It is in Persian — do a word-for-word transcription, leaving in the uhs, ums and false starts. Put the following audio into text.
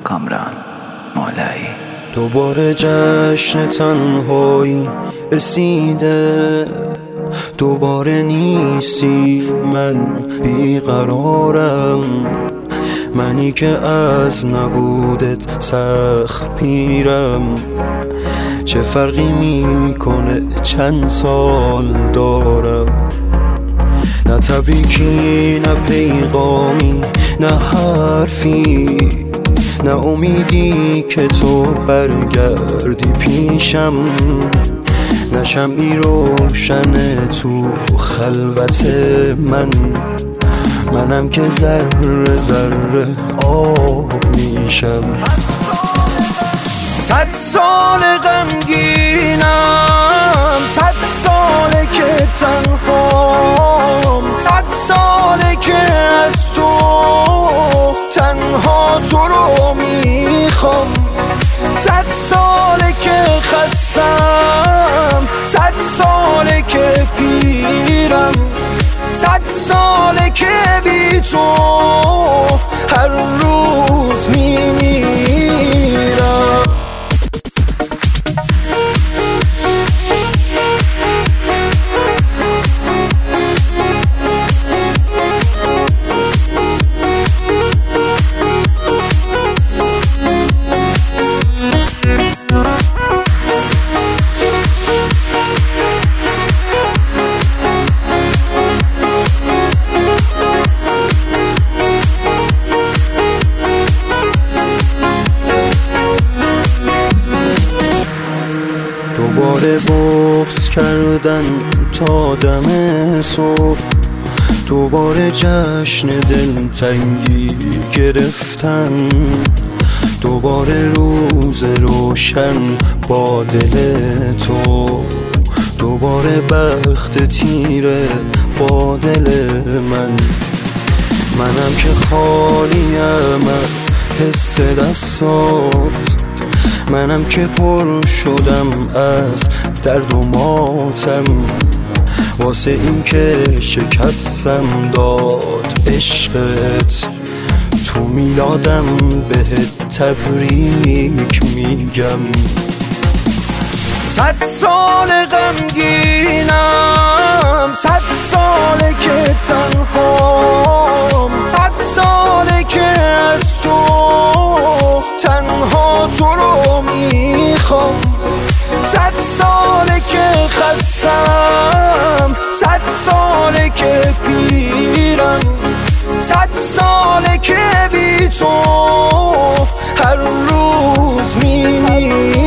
کامران مولایی. دوباره جشن تنهایی رسیده، دوباره نیستی، من بیقرارم، منی که از نبودت سخت پیرم. چه فرقی میکنه چند سال دارم، نه تبریکی نه پیغامی نه حرفی، نه امیدی که تو برگردی پیشم، نه شمعی روشن تو خلوت من، منم که ذره ذره آب میشم. صد سال غمگینم، صد ساله که تنهام، صد ساله که از تو تنها تو رو میخوام، صد ساله که خستم، صد ساله که پیرم، صد ساله که بی تو هر روز میمیرم. دوباره بغض کردن تا دم صبح، دوباره جشن دلتنگی گرفتن، دوباره روز روشن با دل تو، دوباره بخت تیره با دل من، منم که خالیم از حس دستات، منم که پر شدم از درد و ماتم، واسه این که شکستم داد عشقت، تو میلادم بهت تبریک میگم. صد سال غمگینم، صد ساله که تنهام، صد ساله که از تو تنها تو رو میخوام، صد ساله که خستم، صد ساله که پیرم، صد ساله که بی تو هر روز میمیرم.